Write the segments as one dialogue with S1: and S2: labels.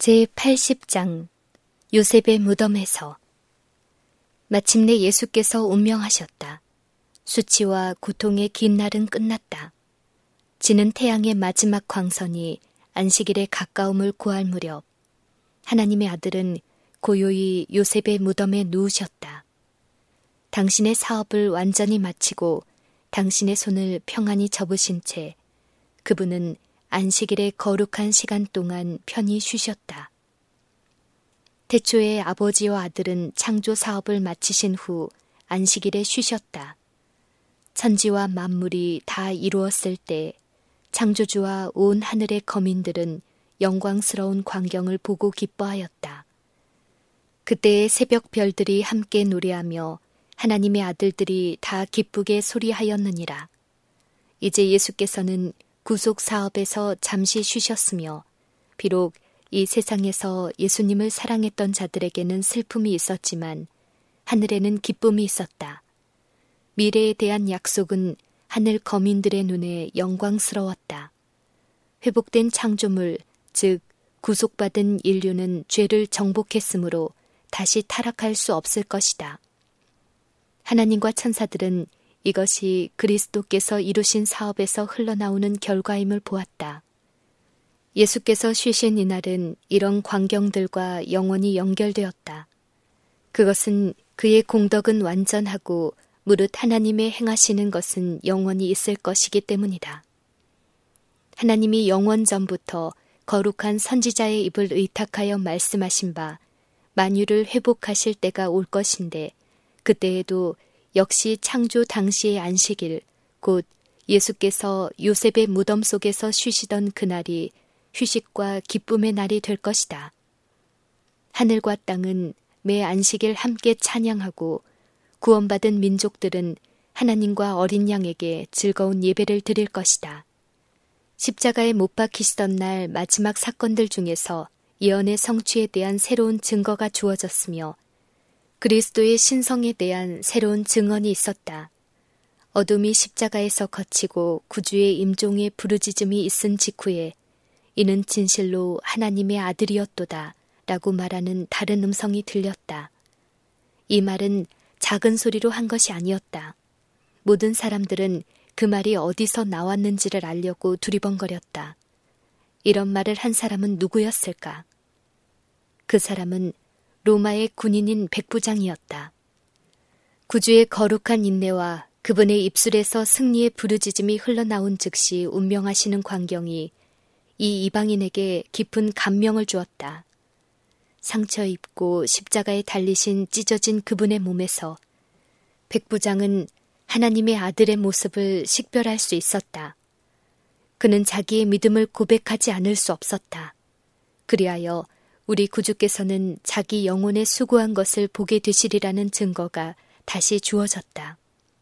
S1: 제80장 요셉의 무덤에서. 마침내 예수께서 운명하셨다. 수치와 고통의 긴 날은 끝났다. 지는 태양의 마지막 광선이 안식일에 가까움을 구할 무렵 하나님의 아들은 고요히 요셉의 무덤에 누우셨다. 당신의 사업을 완전히 마치고 당신의 손을 평안히 접으신 채 그분은 안식일의 거룩한 시간 동안 편히 쉬셨다. 태초에 아버지와 아들은 창조 사업을 마치신 후 안식일에 쉬셨다. 천지와 만물이 다 이루었을 때 창조주와 온 하늘의 거민들은 영광스러운 광경을 보고 기뻐하였다. 그때의 새벽 별들이 함께 노래하며 하나님의 아들들이 다 기쁘게 소리하였느니라. 이제 예수께서는 구속 사업에서 잠시 쉬셨으며 비록 이 세상에서 예수님을 사랑했던 자들에게는 슬픔이 있었지만 하늘에는 기쁨이 있었다. 미래에 대한 약속은 하늘 거민들의 눈에 영광스러웠다. 회복된 창조물, 즉 구속받은 인류는 죄를 정복했으므로 다시 타락할 수 없을 것이다. 하나님과 천사들은 이것이 그리스도께서 이루신 사업에서 흘러나오는 결과임을 보았다. 예수께서 쉬신 이날은 이런 광경들과 영원히 연결되었다. 그것은 그의 공덕은 완전하고 무릇 하나님의 행하시는 것은 영원히 있을 것이기 때문이다. 하나님이 영원 전부터 거룩한 선지자의 입을 의탁하여 말씀하신 바 만유를 회복하실 때가 올 것인데 그때에도 역시 창조 당시의 안식일, 곧 예수께서 요셉의 무덤 속에서 쉬시던 그날이 휴식과 기쁨의 날이 될 것이다. 하늘과 땅은 매 안식일 함께 찬양하고 구원받은 민족들은 하나님과 어린 양에게 즐거운 예배를 드릴 것이다. 십자가에 못 박히시던 날 마지막 사건들 중에서 예언의 성취에 대한 새로운 증거가 주어졌으며 그리스도의 신성에 대한 새로운 증언이 있었다. 어둠이 십자가에서 거치고 구주의 임종의 부르짖음이 있은 직후에 이는 진실로 하나님의 아들이었도다 라고 말하는 다른 음성이 들렸다. 이 말은 작은 소리로 한 것이 아니었다. 모든 사람들은 그 말이 어디서 나왔는지를 알려고 두리번거렸다. 이런 말을 한 사람은 누구였을까? 그 사람은 로마의 군인인 백부장이었다. 구주의 거룩한 인내와 그분의 입술에서 승리의 부르짖음이 흘러나온 즉시 운명하시는 광경이 이 이방인에게 깊은 감명을 주었다. 상처 입고 십자가에 달리신 찢어진 그분의 몸에서 백부장은 하나님의 아들의 모습을 식별할 수 있었다. 그는 자기의 믿음을 고백하지 않을 수 없었다. 그리하여 우리 구주께서는 자기 영혼에 수고한 것을 보게 되시리라는 증거가 다시 주어졌다.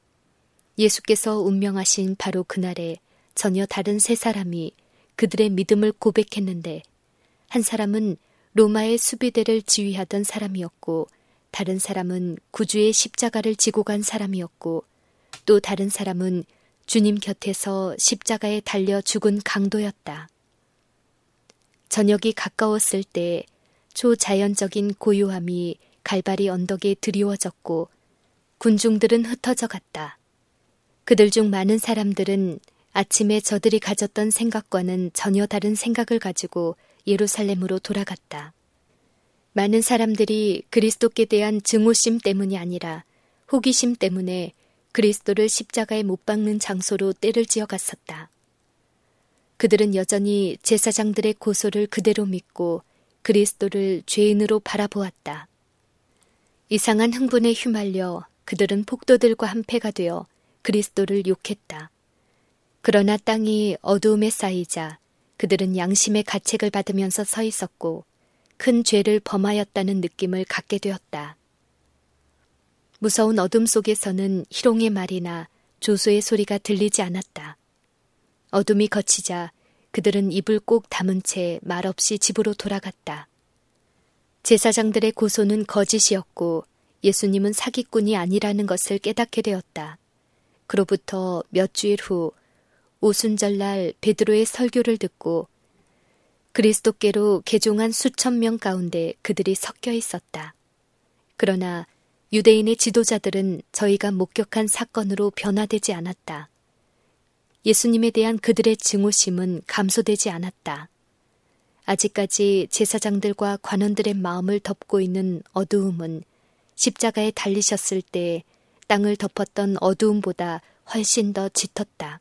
S1: 예수께서 운명하신 바로 그날에 전혀 다른 세 사람이 그들의 믿음을 고백했는데 한 사람은 로마의 수비대를 지휘하던 사람이었고 다른 사람은 구주의 십자가를 지고 간 사람이었고 또 다른 사람은 주님 곁에서 십자가에 달려 죽은 강도였다. 저녁이 가까웠을 때 초자연적인 고요함이 갈바리 언덕에 드리워졌고 군중들은 흩어져 갔다. 그들 중 많은 사람들은 아침에 저들이 가졌던 생각과는 전혀 다른 생각을 가지고 예루살렘으로 돌아갔다. 많은 사람들이 그리스도께 대한 증오심 때문이 아니라 호기심 때문에 그리스도를 십자가에 못 박는 장소로 때를 지어 갔었다. 그들은 여전히 제사장들의 고소를 그대로 믿고 그리스도를 죄인으로 바라보았다. 이상한 흥분에 휘말려 그들은 폭도들과 한패가 되어 그리스도를 욕했다. 그러나 땅이 어두움에 쌓이자 그들은 양심의 가책을 받으면서 서 있었고 큰 죄를 범하였다는 느낌을 갖게 되었다. 무서운 어둠 속에서는 희롱의 말이나 조소의 소리가 들리지 않았다. 어둠이 거치자 그들은 입을 꼭 다문 채 말없이 집으로 돌아갔다. 제사장들의 고소는 거짓이었고 예수님은 사기꾼이 아니라는 것을 깨닫게 되었다. 그로부터 몇 주일 후 오순절날 베드로의 설교를 듣고 그리스도께로 개종한 수천 명 가운데 그들이 섞여 있었다. 그러나 유대인의 지도자들은 저희가 목격한 사건으로 변화되지 않았다. 예수님에 대한 그들의 증오심은 감소되지 않았다. 아직까지 제사장들과 관원들의 마음을 덮고 있는 어두움은 십자가에 달리셨을 때 땅을 덮었던 어두움보다 훨씬 더 짙었다.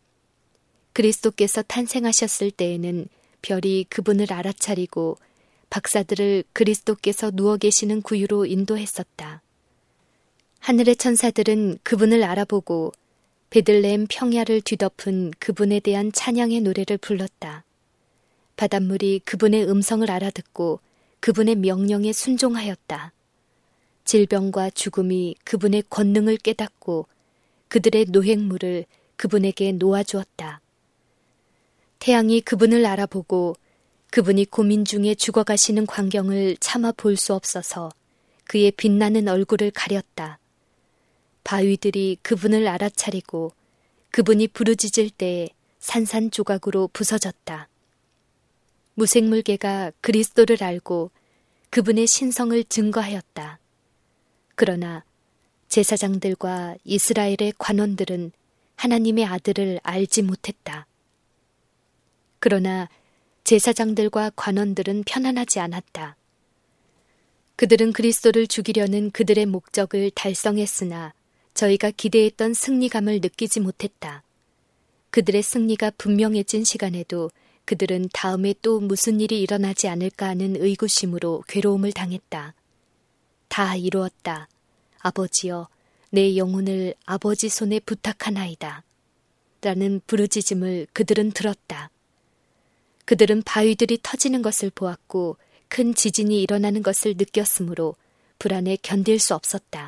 S1: 그리스도께서 탄생하셨을 때에는 별이 그분을 알아차리고 박사들을 그리스도께서 누워 계시는 구유로 인도했었다. 하늘의 천사들은 그분을 알아보고 베들레헴 평야를 뒤덮은 그분에 대한 찬양의 노래를 불렀다. 바닷물이 그분의 음성을 알아듣고 그분의 명령에 순종하였다. 질병과 죽음이 그분의 권능을 깨닫고 그들의 노획물을 그분에게 놓아주었다. 태양이 그분을 알아보고 그분이 고민 중에 죽어가시는 광경을 차마 볼 수 없어서 그의 빛나는 얼굴을 가렸다. 바위들이 그분을 알아차리고 그분이 부르짖을 때에 산산조각으로 부서졌다. 무생물계가 그리스도를 알고 그분의 신성을 증거하였다. 그러나 제사장들과 이스라엘의 관원들은 하나님의 아들을 알지 못했다. 그러나 제사장들과 관원들은 편안하지 않았다. 그들은 그리스도를 죽이려는 그들의 목적을 달성했으나 저희가 기대했던 승리감을 느끼지 못했다. 그들의 승리가 분명해진 시간에도 그들은 다음에 또 무슨 일이 일어나지 않을까 하는 의구심으로 괴로움을 당했다. 다 이루었다. 아버지여, 내 영혼을 아버지 손에 부탁하나이다. 라는 부르짖음을 그들은 들었다. 그들은 바위들이 터지는 것을 보았고 큰 지진이 일어나는 것을 느꼈으므로 불안에 견딜 수 없었다.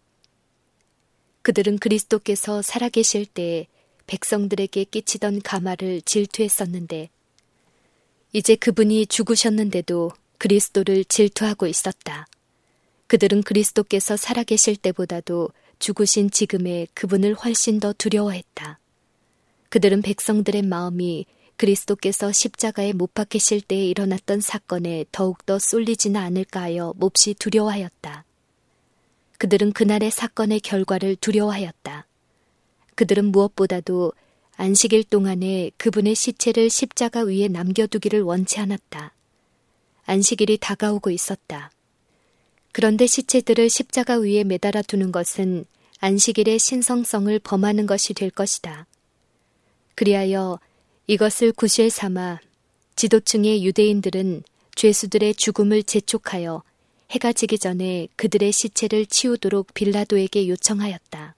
S1: 그들은 그리스도께서 살아계실 때에 백성들에게 끼치던 가마를 질투했었는데 이제 그분이 죽으셨는데도 그리스도를 질투하고 있었다. 그들은 그리스도께서 살아계실 때보다도 죽으신 지금의 그분을 훨씬 더 두려워했다. 그들은 백성들의 마음이 그리스도께서 십자가에 못 박히실 때에 일어났던 사건에 더욱더 쏠리지는 않을까 하여 몹시 두려워하였다. 그들은 그날의 사건의 결과를 두려워하였다. 그들은 무엇보다도 안식일 동안에 그분의 시체를 십자가 위에 남겨두기를 원치 않았다. 안식일이 다가오고 있었다. 그런데 시체들을 십자가 위에 매달아 두는 것은 안식일의 신성성을 범하는 것이 될 것이다. 그리하여 이것을 구실 삼아 지도층의 유대인들은 죄수들의 죽음을 재촉하여 해가 지기 전에 그들의 시체를 치우도록 빌라도에게 요청하였다.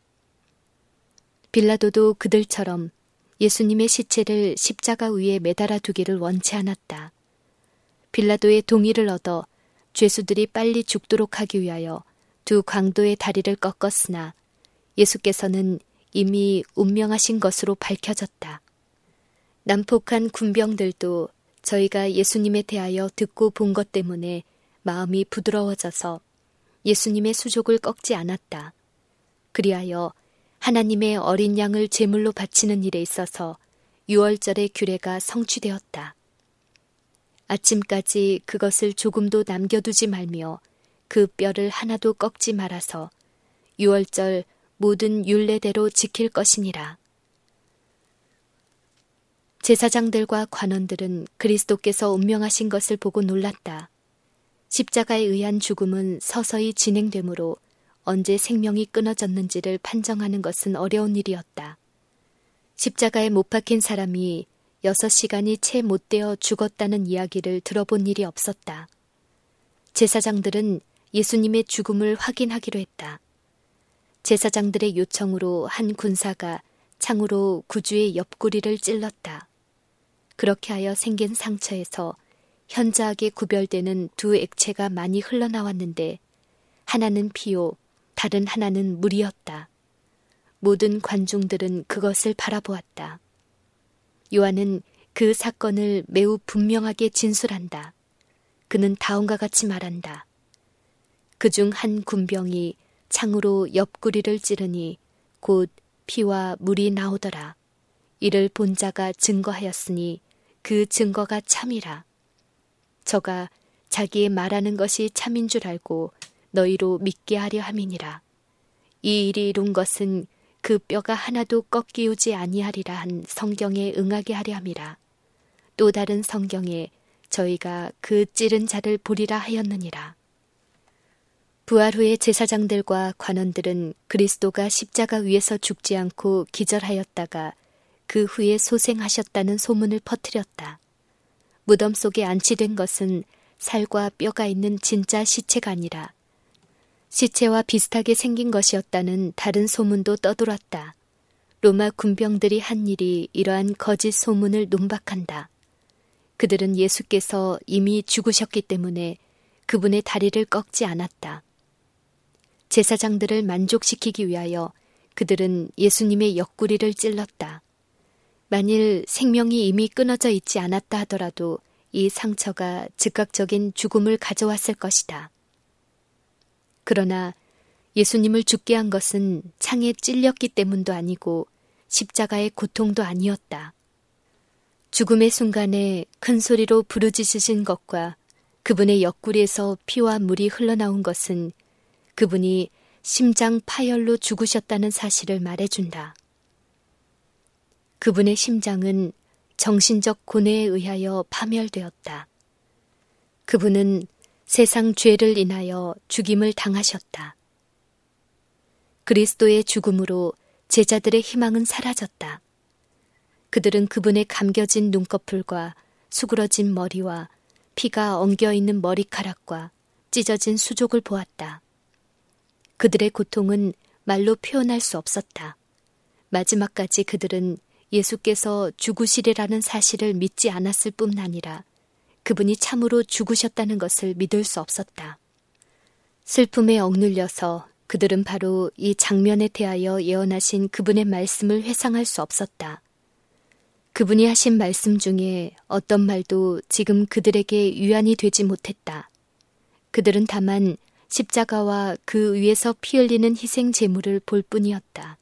S1: 빌라도도 그들처럼 예수님의 시체를 십자가 위에 매달아 두기를 원치 않았다. 빌라도의 동의를 얻어 죄수들이 빨리 죽도록 하기 위하여 두 강도의 다리를 꺾었으나 예수께서는 이미 운명하신 것으로 밝혀졌다. 난폭한 군병들도 저희가 예수님에 대하여 듣고 본 것 때문에 마음이 부드러워져서 예수님의 수족을 꺾지 않았다. 그리하여 하나님의 어린 양을 제물로 바치는 일에 있어서 유월절의 규례가 성취되었다. 아침까지 그것을 조금도 남겨두지 말며 그 뼈를 하나도 꺾지 말아서 유월절 모든 율례대로 지킬 것이니라. 제사장들과 관원들은 그리스도께서 운명하신 것을 보고 놀랐다. 십자가에 의한 죽음은 서서히 진행되므로 언제 생명이 끊어졌는지를 판정하는 것은 어려운 일이었다. 십자가에 못 박힌 사람이 6시간이 채 못 되어 죽었다는 이야기를 들어본 일이 없었다. 제사장들은 예수님의 죽음을 확인하기로 했다. 제사장들의 요청으로 한 군사가 창으로 구주의 옆구리를 찔렀다. 그렇게 하여 생긴 상처에서 현저하게 구별되는 두 액체가 많이 흘러나왔는데 하나는 피요, 다른 하나는 물이었다. 모든 관중들은 그것을 바라보았다. 요한은 그 사건을 매우 분명하게 진술한다. 그는 다음과 같이 말한다. 그중 한 군병이 창으로 옆구리를 찌르니 곧 피와 물이 나오더라. 이를 본 자가 증거하였으니 그 증거가 참이라. 저가 자기의 말하는 것이 참인 줄 알고 너희로 믿게 하려 함이니라. 이 일이 이룬 것은 그 뼈가 하나도 꺾이우지 아니하리라 한 성경에 응하게 하려 함이라. 또 다른 성경에 저희가 그 찌른 자를 보리라 하였느니라. 부활 후에 제사장들과 관원들은 그리스도가 십자가 위에서 죽지 않고 기절하였다가 그 후에 소생하셨다는 소문을 퍼뜨렸다. 무덤 속에 안치된 것은 살과 뼈가 있는 진짜 시체가 아니라 시체와 비슷하게 생긴 것이었다는 다른 소문도 떠돌았다. 로마 군병들이 한 일이 이러한 거짓 소문을 논박한다. 그들은 예수께서 이미 죽으셨기 때문에 그분의 다리를 꺾지 않았다. 제사장들을 만족시키기 위하여 그들은 예수님의 옆구리를 찔렀다. 만일 생명이 이미 끊어져 있지 않았다 하더라도 이 상처가 즉각적인 죽음을 가져왔을 것이다. 그러나 예수님을 죽게 한 것은 창에 찔렸기 때문도 아니고 십자가의 고통도 아니었다. 죽음의 순간에 큰 소리로 부르짖으신 것과 그분의 옆구리에서 피와 물이 흘러나온 것은 그분이 심장 파열로 죽으셨다는 사실을 말해준다. 그분의 심장은 정신적 고뇌에 의하여 파멸되었다. 그분은 세상 죄를 인하여 죽임을 당하셨다. 그리스도의 죽음으로 제자들의 희망은 사라졌다. 그들은 그분의 감겨진 눈꺼풀과 수그러진 머리와 피가 엉겨있는 머리카락과 찢어진 수족을 보았다. 그들의 고통은 말로 표현할 수 없었다. 마지막까지 그들은 예수께서 죽으시리라는 사실을 믿지 않았을 뿐 아니라 그분이 참으로 죽으셨다는 것을 믿을 수 없었다. 슬픔에 억눌려서 그들은 바로 이 장면에 대하여 예언하신 그분의 말씀을 회상할 수 없었다. 그분이 하신 말씀 중에 어떤 말도 지금 그들에게 유안이 되지 못했다. 그들은 다만 십자가와 그 위에서 피 흘리는 희생 제물을 볼 뿐이었다.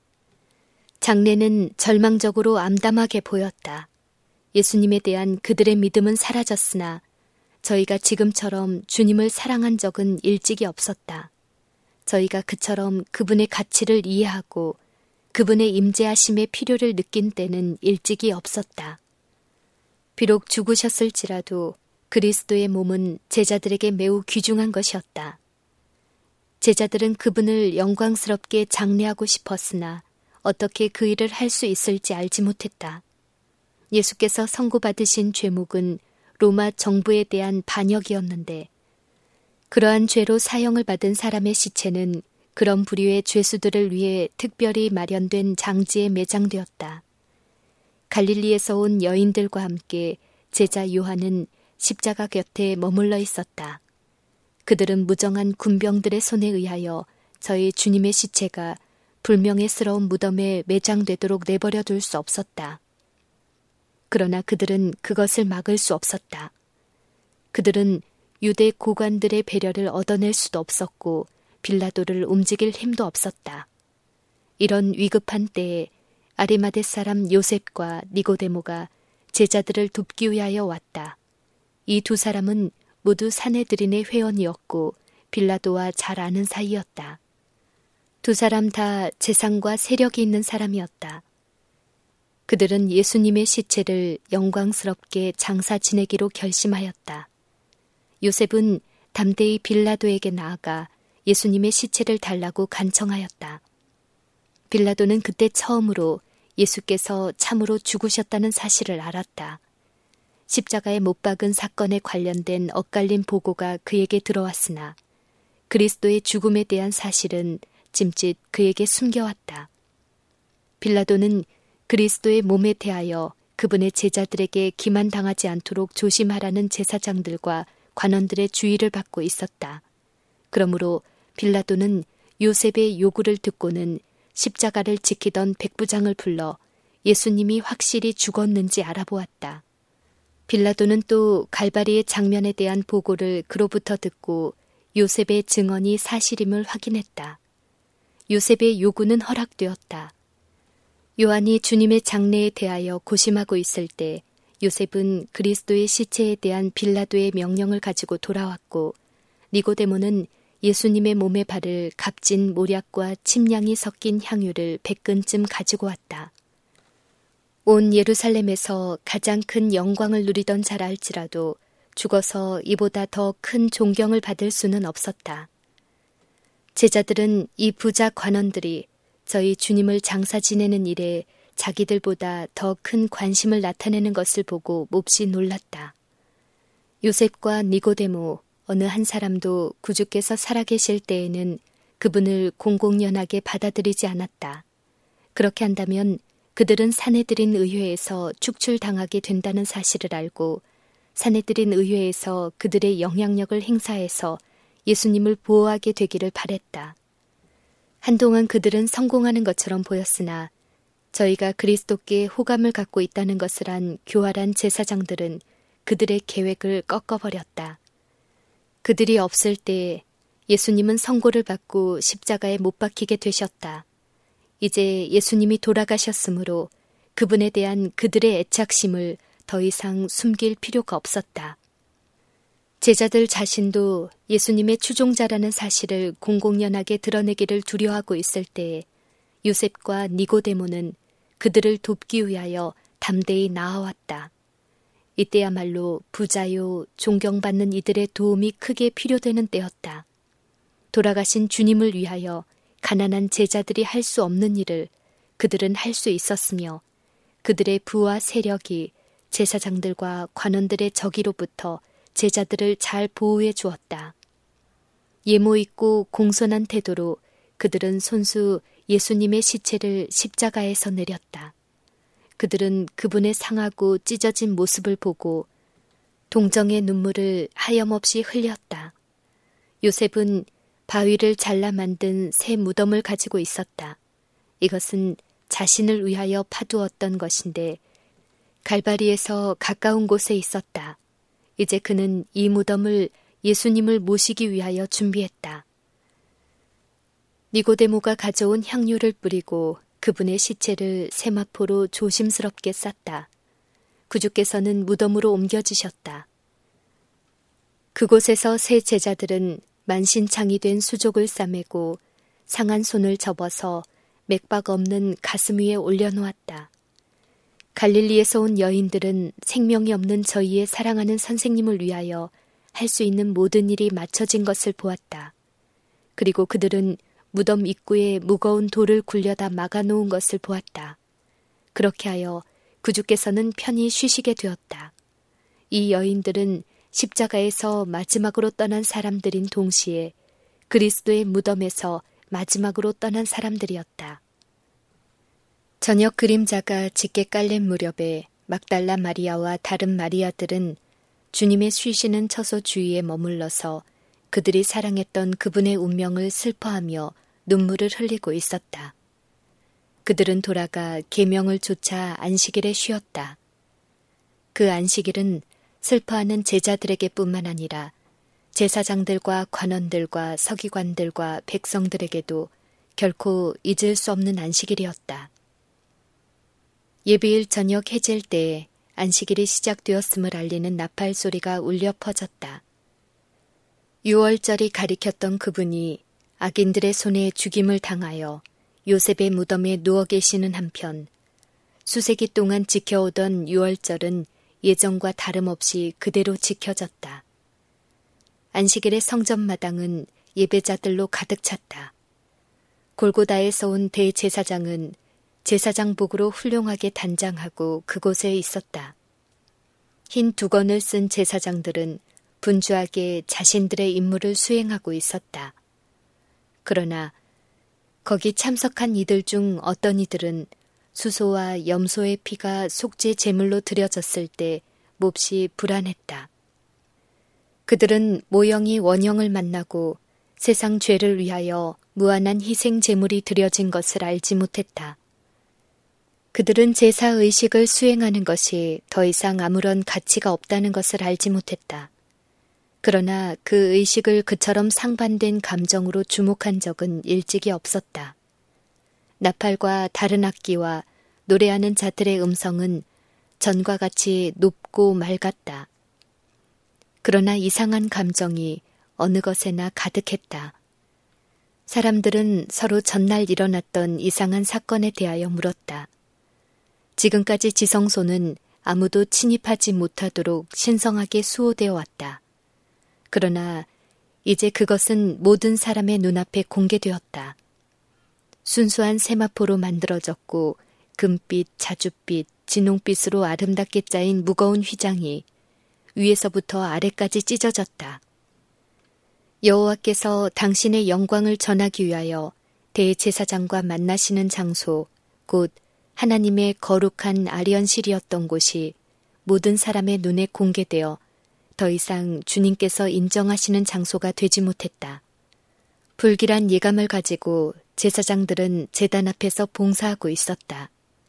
S1: 장례는 절망적으로 암담하게 보였다. 예수님에 대한 그들의 믿음은 사라졌으나 저희가 지금처럼 주님을 사랑한 적은 일찍이 없었다. 저희가 그처럼 그분의 가치를 이해하고 그분의 임재하심의 필요를 느낀 때는 일찍이 없었다. 비록 죽으셨을지라도 그리스도의 몸은 제자들에게 매우 귀중한 것이었다. 제자들은 그분을 영광스럽게 장례하고 싶었으나 어떻게 그 일을 할 수 있을지 알지 못했다. 예수께서 선고받으신 죄목은 로마 정부에 대한 반역이었는데 그러한 죄로 사형을 받은 사람의 시체는 그런 부류의 죄수들을 위해 특별히 마련된 장지에 매장되었다. 갈릴리에서 온 여인들과 함께 제자 요한은 십자가 곁에 머물러 있었다. 그들은 무정한 군병들의 손에 의하여 저희 주님의 시체가 불명예스러운 무덤에 매장되도록 내버려 둘 수 없었다. 그러나 그들은 그것을 막을 수 없었다. 그들은 유대 고관들의 배려를 얻어낼 수도 없었고 빌라도를 움직일 힘도 없었다. 이런 위급한 때에 아리마대 사람 요셉과 니고데모가 제자들을 돕기 위하여 왔다. 이 두 사람은 모두 사내들인의 회원이었고 빌라도와 잘 아는 사이였다. 두 사람 다 재산과 세력이 있는 사람이었다. 그들은 예수님의 시체를 영광스럽게 장사 지내기로 결심하였다. 요셉은 담대히 빌라도에게 나아가 예수님의 시체를 달라고 간청하였다. 빌라도는 그때 처음으로 예수께서 참으로 죽으셨다는 사실을 알았다. 십자가에 못 박은 사건에 관련된 엇갈린 보고가 그에게 들어왔으나 그리스도의 죽음에 대한 사실은 짐짓 그에게 숨겨왔다. 빌라도는 그리스도의 몸에 대하여 그분의 제자들에게 기만당하지 않도록 조심하라는 제사장들과 관원들의 주의를 받고 있었다. 그러므로 빌라도는 요셉의 요구를 듣고는 십자가를 지키던 백부장을 불러 예수님이 확실히 죽었는지 알아보았다. 빌라도는 또 갈바리의 장면에 대한 보고를 그로부터 듣고 요셉의 증언이 사실임을 확인했다. 요셉의 요구는 허락되었다. 요한이 주님의 장례에 대하여 고심하고 있을 때 요셉은 그리스도의 시체에 대한 빌라도의 명령을 가지고 돌아왔고 니고데모는 예수님의 몸에 바를 값진 모략과 침량이 섞인 향유를 100근쯤 가지고 왔다. 온 예루살렘에서 가장 큰 영광을 누리던 자라 할지라도 죽어서 이보다 더 큰 존경을 받을 수는 없었다. 제자들은 이 부자 관원들이 저희 주님을 장사 지내는 일에 자기들보다 더 큰 관심을 나타내는 것을 보고 몹시 놀랐다. 요셉과 니고데모 어느 한 사람도 구주께서 살아계실 때에는 그분을 공공연하게 받아들이지 않았다. 그렇게 한다면 그들은 사내들인 의회에서 축출당하게 된다는 사실을 알고 사내들인 의회에서 그들의 영향력을 행사해서 예수님을 보호하게 되기를 바랬다. 한동안 그들은 성공하는 것처럼 보였으나 저희가 그리스도께 호감을 갖고 있다는 것을 안 교활한 제사장들은 그들의 계획을 꺾어버렸다. 그들이 없을 때에 예수님은 선고를 받고 십자가에 못 박히게 되셨다. 이제 예수님이 돌아가셨으므로 그분에 대한 그들의 애착심을 더 이상 숨길 필요가 없었다. 제자들 자신도 예수님의 추종자라는 사실을 공공연하게 드러내기를 두려워하고 있을 때에 요셉과 니고데모는 그들을 돕기 위하여 담대히 나아왔다. 이때야말로 부자요 존경받는 이들의 도움이 크게 필요되는 때였다. 돌아가신 주님을 위하여 가난한 제자들이 할 수 없는 일을 그들은 할 수 있었으며 그들의 부와 세력이 제사장들과 관원들의 적이로부터 제자들을 잘 보호해 주었다. 예모 있고 공손한 태도로 그들은 손수 예수님의 시체를 십자가에서 내렸다. 그들은 그분의 상하고 찢어진 모습을 보고 동정의 눈물을 하염없이 흘렸다. 요셉은 바위를 잘라 만든 새 무덤을 가지고 있었다. 이것은 자신을 위하여 파두었던 것인데 갈바리에서 가까운 곳에 있었다. 이제 그는 이 무덤을 예수님을 모시기 위하여 준비했다. 니고데모가 가져온 향유를 뿌리고 그분의 시체를 세마포로 조심스럽게 쌌다. 구주께서는 무덤으로 옮겨지셨다. 그곳에서 세 제자들은 만신창이 된 수족을 싸매고 상한 손을 접어서 맥박 없는 가슴 위에 올려놓았다. 갈릴리에서 온 여인들은 생명이 없는 저희의 사랑하는 선생님을 위하여 할 수 있는 모든 일이 맞춰진 것을 보았다. 그리고 그들은 무덤 입구에 무거운 돌을 굴려다 막아놓은 것을 보았다. 그렇게 하여 구주께서는 편히 쉬시게 되었다. 이 여인들은 십자가에서 마지막으로 떠난 사람들인 동시에 그리스도의 무덤에서 마지막으로 떠난 사람들이었다. 저녁 그림자가 짙게 깔린 무렵에 막달라 마리아와 다른 마리아들은 주님의 쉬시는 처소 주위에 머물러서 그들이 사랑했던 그분의 운명을 슬퍼하며 눈물을 흘리고 있었다. 그들은 돌아가 계명을 좇아 안식일에 쉬었다. 그 안식일은 슬퍼하는 제자들에게 뿐만 아니라 제사장들과 관원들과 서기관들과 백성들에게도 결코 잊을 수 없는 안식일이었다. 예비일 저녁 해질 때에 안식일이 시작되었음을 알리는 나팔 소리가 울려 퍼졌다. 유월절이 가리켰던 그분이 악인들의 손에 죽임을 당하여 요셉의 무덤에 누워 계시는 한편 수세기 동안 지켜오던 유월절은 예정과 다름없이 그대로 지켜졌다. 안식일의 성전마당은 예배자들로 가득 찼다. 골고다에서 온 대제사장은 제사장복으로 훌륭하게 단장하고 그곳에 있었다. 흰 두건을 쓴 제사장들은 분주하게 자신들의 임무를 수행하고 있었다. 그러나 거기 참석한 이들 중 어떤 이들은 수소와 염소의 피가 속죄 제물로 드려졌을 때 몹시 불안했다. 그들은 모형이 원형을 만나고 세상 죄를 위하여 무한한 희생 제물이 드려진 것을 알지 못했다. 그들은 제사의식을 수행하는 것이 더 이상 아무런 가치가 없다는 것을 알지 못했다. 그러나 그 의식을 그처럼 상반된 감정으로 주목한 적은 일찍이 없었다. 나팔과 다른 악기와 노래하는 자들의 음성은 전과 같이 높고 맑았다. 그러나 이상한 감정이 어느 것에나 가득했다. 사람들은 서로 전날 일어났던 이상한 사건에 대하여 물었다. 지금까지 지성소는 아무도 침입하지 못하도록 신성하게 수호되어 왔다. 그러나 이제 그것은 모든 사람의 눈앞에 공개되었다. 순수한 세마포로 만들어졌고 금빛, 자줏빛, 진홍빛으로 아름답게 짜인 무거운 휘장이 위에서부터 아래까지 찢어졌다. 여호와께서 당신의 영광을 전하기 위하여 대제사장과 만나시는 장소, 곧 하나님의 거룩한 아리언실이었던 곳이 모든 사람의 눈에 공개되어 더 이상 주님께서 인정하시는 장소가 되지 못했다. 불길한 예감을 가지고 제사장들은 제단 앞에서 봉사하고 있었다.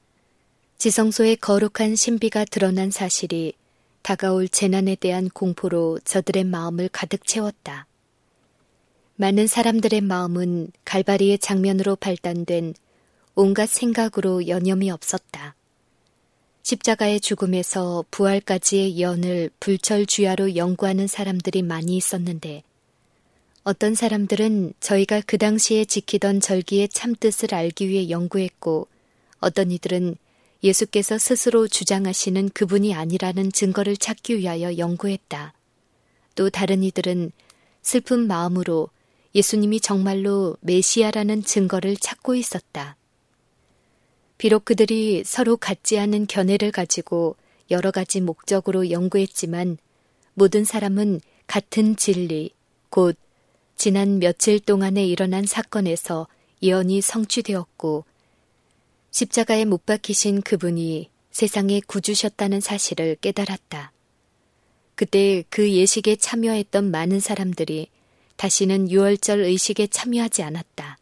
S1: 지성소의 거룩한 신비가 드러난 사실이 다가올 재난에 대한 공포로 저들의 마음을 가득 채웠다. 많은 사람들의 마음은 갈바리의 장면으로 발단된 온갖 생각으로 여념이 없었다. 십자가의 죽음에서 부활까지의 예언을 불철주야로 연구하는 사람들이 많이 있었는데 어떤 사람들은 저희가 그 당시에 지키던 절기의 참뜻을 알기 위해 연구했고 어떤 이들은 예수께서 스스로 주장하시는 그분이 아니라는 증거를 찾기 위하여 연구했다. 또 다른 이들은 슬픈 마음으로 예수님이 정말로 메시아라는 증거를 찾고 있었다. 비록 그들이 서로 같지 않은 견해를 가지고 여러 가지 목적으로 연구했지만 모든 사람은 같은 진리, 곧 지난 며칠 동안에 일어난 사건에서 예언이 성취되었고 십자가에 못 박히신 그분이 세상에 구주셨다는 사실을 깨달았다. 그때 그 예식에 참여했던 많은 사람들이 다시는 유월절 의식에 참여하지 않았다.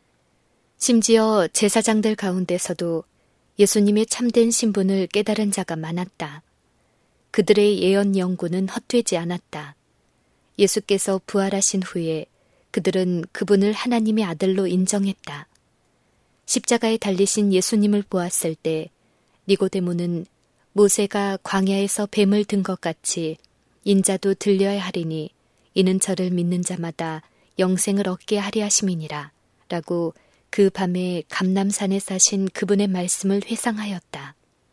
S1: 심지어 제사장들 가운데서도 예수님의 참된 신분을 깨달은 자가 많았다. 그들의 예언 연구는 헛되지 않았다. 예수께서 부활하신 후에 그들은 그분을 하나님의 아들로 인정했다. 십자가에 달리신 예수님을 보았을 때 니고데모는 모세가 광야에서 뱀을 든 것 같이 인자도 들려야 하리니 이는 저를 믿는 자마다 영생을 얻게 하리 하심이니라 라고 그 밤에 감람산에 사신 그분의 말씀을 회상하였다.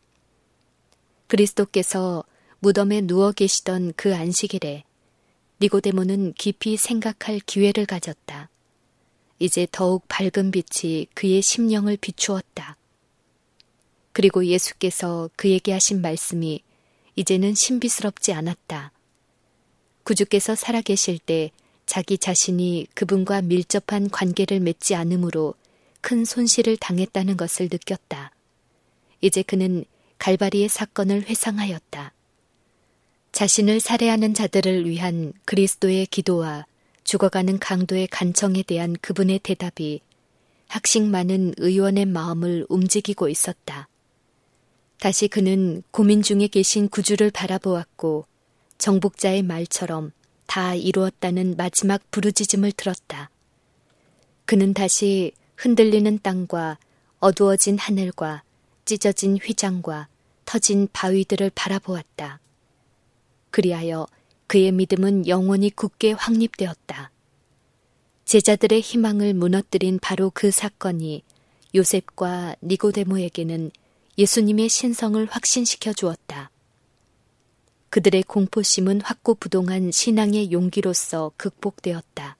S1: 그리스도께서 무덤에 누워 계시던 그 안식일에 니고데모는 깊이 생각할 기회를 가졌다. 이제 더욱 밝은 빛이 그의 심령을 비추었다. 그리고 예수께서 그에게 하신 말씀이 이제는 신비스럽지 않았다. 구주께서 살아계실 때 자기 자신이 그분과 밀접한 관계를 맺지 않으므로 큰 손실을 당했다는 것을 느꼈다. 이제 그는 갈바리의 사건을 회상하였다. 자신을 살해하는 자들을 위한 그리스도의 기도와 죽어가는 강도의 간청에 대한 그분의 대답이 학식 많은 의원의 마음을 움직이고 있었다. 다시 그는 고민 중에 계신 구주를 바라보았고 정복자의 말처럼 다 이루었다는 마지막 부르짖음을 들었다. 그는 다시 흔들리는 땅과 어두워진 하늘과 찢어진 휘장과 터진 바위들을 바라보았다. 그리하여 그의 믿음은 영원히 굳게 확립되었다. 제자들의 희망을 무너뜨린 바로 그 사건이 요셉과 니고데모에게는 예수님의 신성을 확신시켜 주었다. 그들의 공포심은 확고부동한 신앙의 용기로서 극복되었다.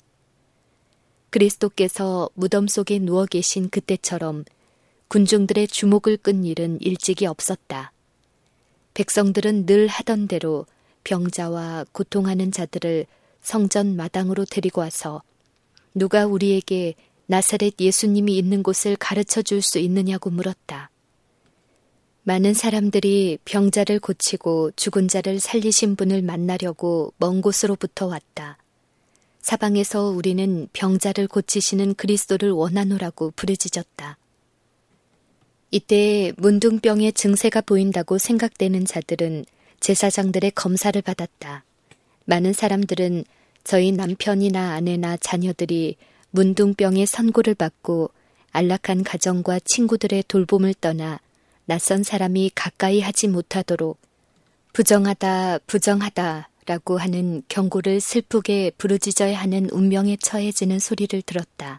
S1: 그리스도께서 무덤 속에 누워 계신 그때처럼 군중들의 주목을 끈 일은 일찍이 없었다. 백성들은 늘 하던 대로 병자와 고통하는 자들을 성전 마당으로 데리고 와서 누가 우리에게 나사렛 예수님이 있는 곳을 가르쳐 줄 수 있느냐고 물었다. 많은 사람들이 병자를 고치고 죽은 자를 살리신 분을 만나려고 먼 곳으로부터 왔다. 사방에서 우리는 병자를 고치시는 그리스도를 원하노라고 부르짖었다. 이때 문둥병의 증세가 보인다고 생각되는 자들은 제사장들의 검사를 받았다. 많은 사람들은 저희 남편이나 아내나 자녀들이 문둥병의 선고를 받고 안락한 가정과 친구들의 돌봄을 떠나 낯선 사람이 가까이 하지 못하도록 부정하다, 부정하다 라고 하는 경고를 슬프게 부르짖어야 하는 운명에 처해지는 소리를 들었다.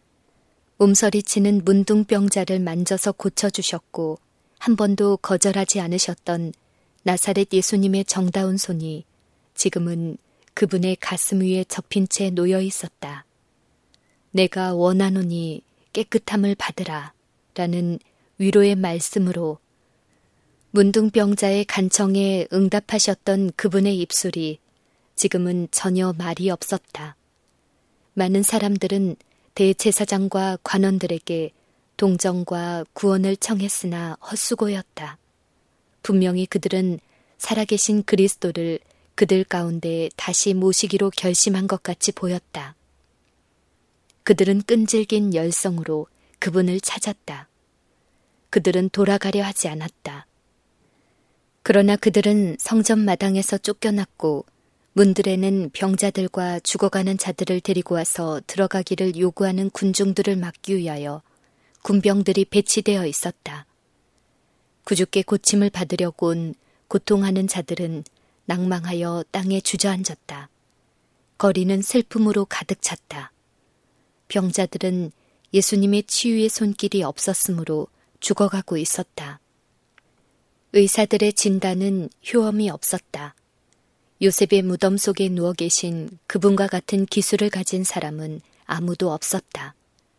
S1: 몸서리치는 문둥병자를 만져서 고쳐주셨고 한 번도 거절하지 않으셨던 나사렛 예수님의 정다운 손이 지금은 그분의 가슴 위에 접힌 채 놓여 있었다. 내가 원하노니 깨끗함을 받으라 라는 위로의 말씀으로 문둥병자의 간청에 응답하셨던 그분의 입술이 지금은 전혀 말이 없었다. 많은 사람들은 대제사장과 관원들에게 동정과 구원을 청했으나 헛수고였다. 분명히 그들은 살아계신 그리스도를 그들 가운데 다시 모시기로 결심한 것 같이 보였다. 그들은 끈질긴 열성으로 그분을 찾았다. 그들은 돌아가려 하지 않았다. 그러나 그들은 성전 마당에서 쫓겨났고 문들에는 병자들과 죽어가는 자들을 데리고 와서 들어가기를 요구하는 군중들을 막기 위하여 군병들이 배치되어 있었다. 구주께 고침을 받으려고 온 고통하는 자들은 낭망하여 땅에 주저앉았다. 거리는 슬픔으로 가득 찼다. 병자들은 예수님의 치유의 손길이 없었으므로 죽어가고 있었다. 의사들의 진단은 효험이 없었다. 요셉의 무덤 속에 누워 계신 그분과 같은 기술을 가진 사람은 아무도 없었다.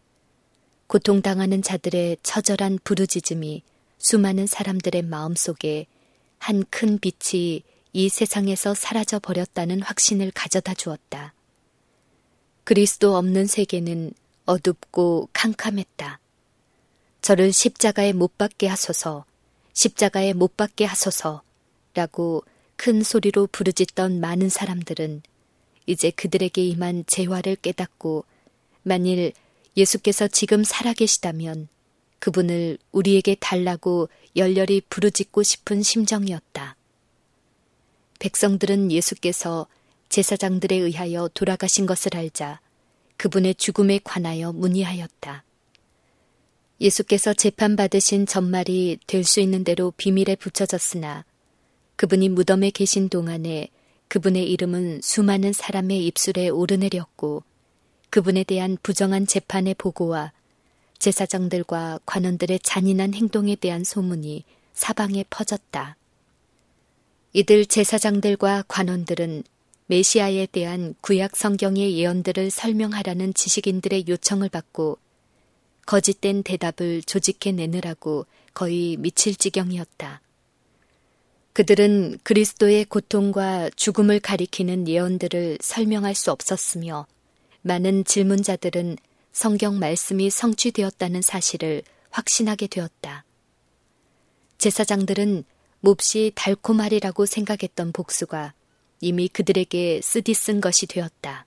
S1: 고통당하는 자들의 처절한 부르짖음이 수많은 사람들의 마음속에 한 큰 빛이 이 세상에서 사라져 버렸다는 확신을 가져다 주었다. 그리스도 없는 세계는 어둡고 캄캄했다. 저를 십자가에 못 박게 하소서, 십자가에 못 박게 하소서 라고 큰 소리로 부르짖던 많은 사람들은 이제 그들에게 임한 재화를 깨닫고 만일 예수께서 지금 살아계시다면 그분을 우리에게 달라고 열렬히 부르짖고 싶은 심정이었다. 백성들은 예수께서 제사장들에 의하여 돌아가신 것을 알자 그분의 죽음에 관하여 문의하였다. 예수께서 재판받으신 전말이 될 수 있는 대로 비밀에 붙여졌으나 그분이 무덤에 계신 동안에 그분의 이름은 수많은 사람의 입술에 오르내렸고 그분에 대한 부정한 재판의 보고와 제사장들과 관원들의 잔인한 행동에 대한 소문이 사방에 퍼졌다. 이들 제사장들과 관원들은 메시아에 대한 구약 성경의 예언들을 설명하라는 지식인들의 요청을 받고 거짓된 대답을 조직해내느라고 거의 미칠 지경이었다. 그들은 그리스도의 고통과 죽음을 가리키는 예언들을 설명할 수 없었으며 많은 질문자들은 성경 말씀이 성취되었다는 사실을 확신하게 되었다. 제사장들은 몹시 달콤하리라고 생각했던 복수가 이미 그들에게 쓰디쓴 것이 되었다.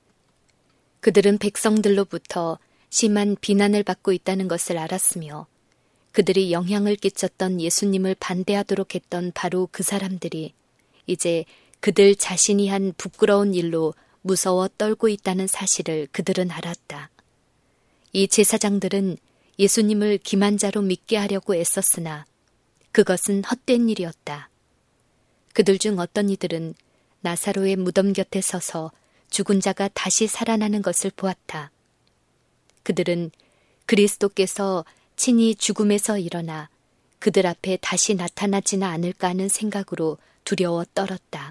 S1: 그들은 백성들로부터 심한 비난을 받고 있다는 것을 알았으며 그들이 영향을 끼쳤던 예수님을 반대하도록 했던 바로 그 사람들이 이제 그들 자신이 한 부끄러운 일로 무서워 떨고 있다는 사실을 그들은 알았다. 이 제사장들은 예수님을 기만자로 믿게 하려고 애썼으나 그것은 헛된 일이었다. 그들 중 어떤 이들은 나사로의 무덤 곁에 서서 죽은 자가 다시 살아나는 것을 보았다. 그들은 그리스도께서 친히 죽음에서 일어나 그들 앞에 다시 나타나지는 않을까 하는 생각으로 두려워 떨었다.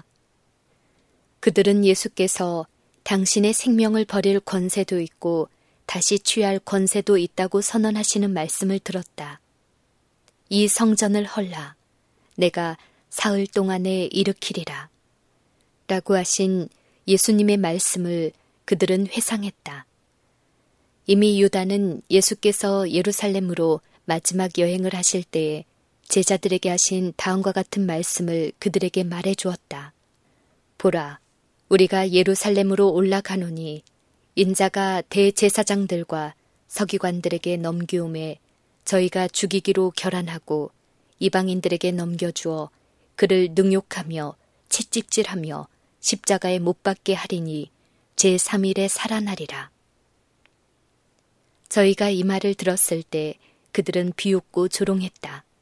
S1: 그들은 예수께서 당신의 생명을 버릴 권세도 있고 다시 취할 권세도 있다고 선언하시는 말씀을 들었다. 이 성전을 헐라. 내가 사흘 동안에 일으키리라. 라고 하신 예수님의 말씀을 그들은 회상했다. 이미 유다는 예수께서 예루살렘으로 마지막 여행을 하실 때에 제자들에게 하신 다음과 같은 말씀을 그들에게 말해 주었다. 보라, 우리가 예루살렘으로 올라가노니 인자가 대제사장들과 서기관들에게 넘기움에 저희가 죽이기로 결안하고 이방인들에게 넘겨주어 그를 능욕하며 채찍질하며 십자가에 못 박게 하리니 제3일에 살아나리라. 저희가 이 말을 들었을 때 그들은 비웃고 조롱했다.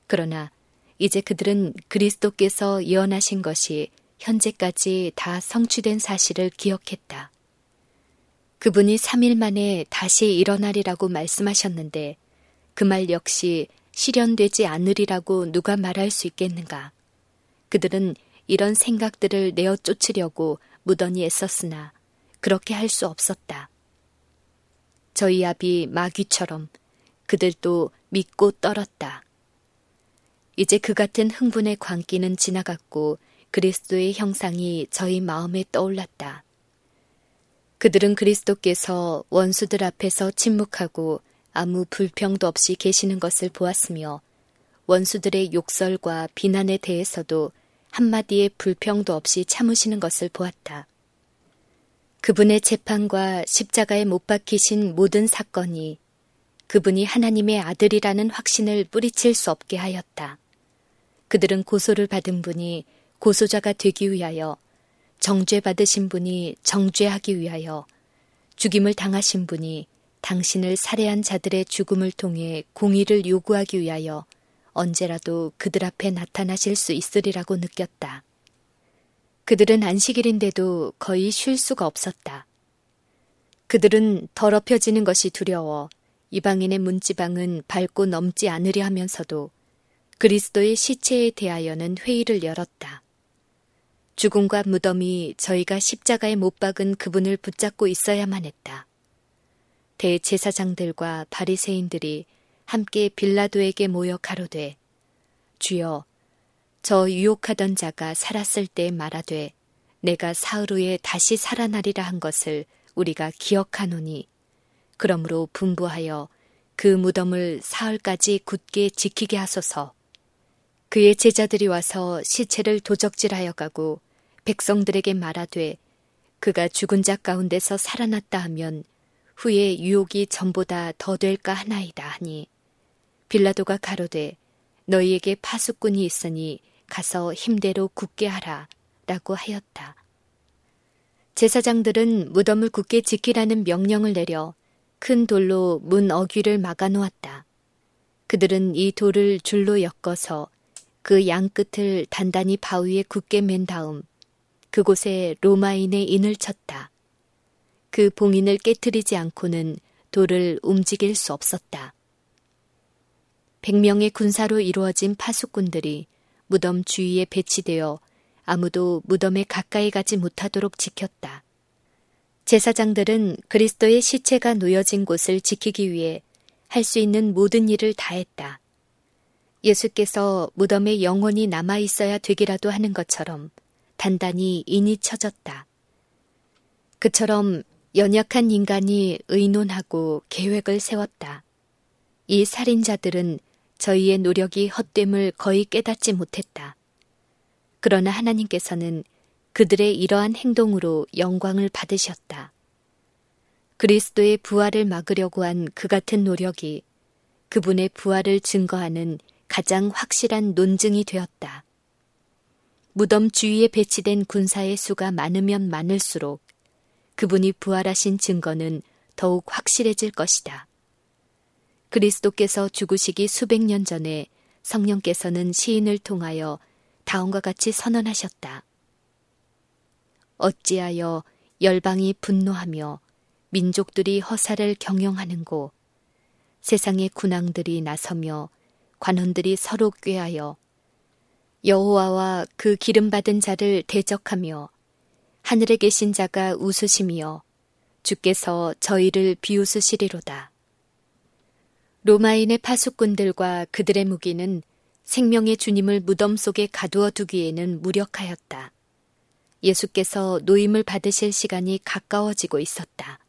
S1: 그러나 이제 그들은 그리스도께서 예언하신 것이 현재까지 다 성취된 사실을 기억했다. 그분이 3일 만에 다시 일어나리라고 말씀하셨는데 그 말 역시 실현되지 않으리라고 누가 말할 수 있겠는가. 그들은 이런 생각들을 내어 쫓으려고 무던히 애썼으나 그렇게 할 수 없었다. 저희 아비 마귀처럼 그들도 믿고 떨었다. 이제 그 같은 흥분의 광기는 지나갔고 그리스도의 형상이 저희 마음에 떠올랐다. 그들은 그리스도께서 원수들 앞에서 침묵하고 아무 불평도 없이 계시는 것을 보았으며 원수들의 욕설과 비난에 대해서도 한마디의 불평도 없이 참으시는 것을 보았다. 그분의 재판과 십자가에 못 박히신 모든 사건이 그분이 하나님의 아들이라는 확신을 뿌리칠 수 없게 하였다. 그들은 고소를 받은 분이 고소자가 되기 위하여, 정죄받으신 분이 정죄하기 위하여, 죽임을 당하신 분이 당신을 살해한 자들의 죽음을 통해 공의를 요구하기 위하여 언제라도 그들 앞에 나타나실 수 있으리라고 느꼈다. 그들은 안식일인데도 거의 쉴 수가 없었다. 그들은 더럽혀지는 것이 두려워 이방인의 문지방은 밟고 넘지 않으려 하면서도 그리스도의 시체에 대하여는 회의를 열었다. 죽음과 무덤이 저희가 십자가에 못 박은 그분을 붙잡고 있어야만 했다. 대제사장들과 바리새인들이 함께 빌라도에게 모여 가로되, 주여, 저 유혹하던 자가 살았을 때 말하되 내가 사흘 후에 다시 살아나리라 한 것을 우리가 기억하노니, 그러므로 분부하여 그 무덤을 사흘까지 굳게 지키게 하소서. 그의 제자들이 와서 시체를 도적질하여 가고 백성들에게 말하되 그가 죽은 자 가운데서 살아났다 하면 후에 유혹이 전보다 더 될까 하나이다 하니, 빌라도가 가로되 너희에게 파수꾼이 있으니 가서 힘대로 굳게 하라 라고 하였다. 제사장들은 무덤을 굳게 지키라는 명령을 내려 큰 돌로 문 어귀를 막아 놓았다. 그들은 이 돌을 줄로 엮어서 그 양끝을 단단히 바위에 굳게 맨 다음 그곳에 로마인의 인을 쳤다. 그 봉인을 깨트리지 않고는 돌을 움직일 수 없었다. 100명의 군사로 이루어진 파수꾼들이 무덤 주위에 배치되어 아무도 무덤에 가까이 가지 못하도록 지켰다. 제사장들은 그리스도의 시체가 놓여진 곳을 지키기 위해 할 수 있는 모든 일을 다했다. 예수께서 무덤에 영원히 남아있어야 되기라도 하는 것처럼 단단히 인이 쳐졌다. 그처럼 연약한 인간이 의논하고 계획을 세웠다. 이 살인자들은 저희의 노력이 헛됨을 거의 깨닫지 못했다. 그러나 하나님께서는 그들의 이러한 행동으로 영광을 받으셨다. 그리스도의 부활을 막으려고 한 그 같은 노력이 그분의 부활을 증거하는 가장 확실한 논증이 되었다. 무덤 주위에 배치된 군사의 수가 많으면 많을수록 그분이 부활하신 증거는 더욱 확실해질 것이다. 그리스도께서 죽으시기 수백 년 전에 성령께서는 시인을 통하여 다음과 같이 선언하셨다. 어찌하여 열방이 분노하며 민족들이 허사를 경영하는고, 세상의 군왕들이 나서며 관원들이 서로 꾀하여 여호와와 그 기름받은 자를 대적하며 하늘에 계신 자가 웃으시며 주께서 저희를 비웃으시리로다. 로마인의 파수꾼들과 그들의 무기는 생명의 주님을 무덤 속에 가두어 두기에는 무력하였다. 예수께서 노임을 받으실 시간이 가까워지고 있었다.